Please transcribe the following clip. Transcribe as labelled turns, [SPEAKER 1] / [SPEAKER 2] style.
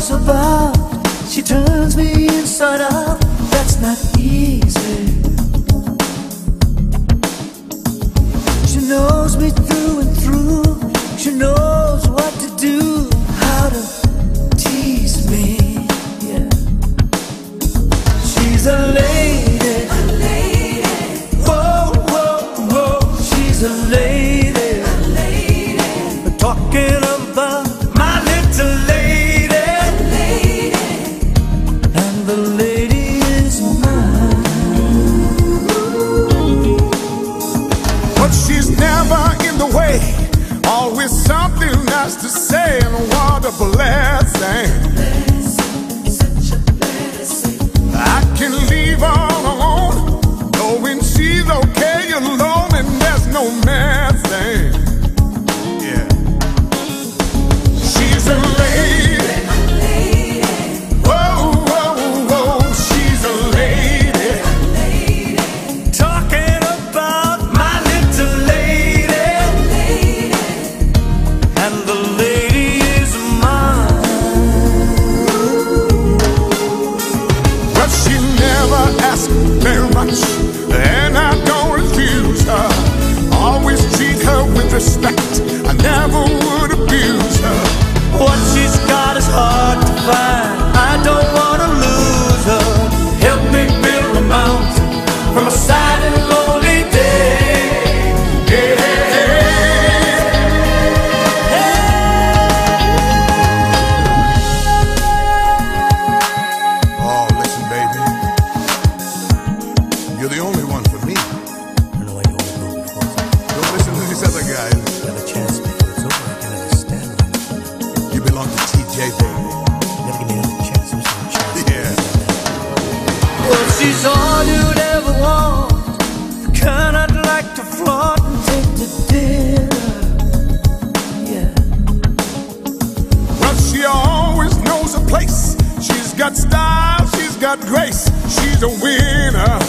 [SPEAKER 1] is about. She turns me inside out. That's not easy. She knows me through and through. She knows what to do, how to tease me. Yeah. She's a lady. Whoa, whoa, whoa. She's a lady. Talking about my little lady. And the lady is mine.
[SPEAKER 2] But she's never in the way. Always something nice to say, and what a blessing.
[SPEAKER 1] Such a blessing.
[SPEAKER 2] I can leave all alone, knowing she's okay alone, and there's no messing. Yeah. She's a lady. Whoa, whoa, whoa, she's a lady.
[SPEAKER 1] Talking about my little lady. And the lady is mine.
[SPEAKER 2] But she never asks very much, and I don't refuse her. Always treat her with respect. I never would abuse her.
[SPEAKER 1] What she's got is hard to find. I don't want to lose her. Help me build a mountain from a sad and lonely day.
[SPEAKER 2] Oh, listen, baby. You're the only one for me.
[SPEAKER 1] I know I don't know before.
[SPEAKER 2] Don't listen to these other guys.
[SPEAKER 1] Have a chance before it's over. I can understand them.
[SPEAKER 2] You belong to TJ, baby.
[SPEAKER 1] Never give me another chance. I'm just a chance.
[SPEAKER 2] Yeah.
[SPEAKER 1] Well, she's all you'd ever want. The kind I'd like to flaunt and take to dinner. Yeah.
[SPEAKER 2] Well, she always knows a place. She's got style, she's got grace. She's a winner.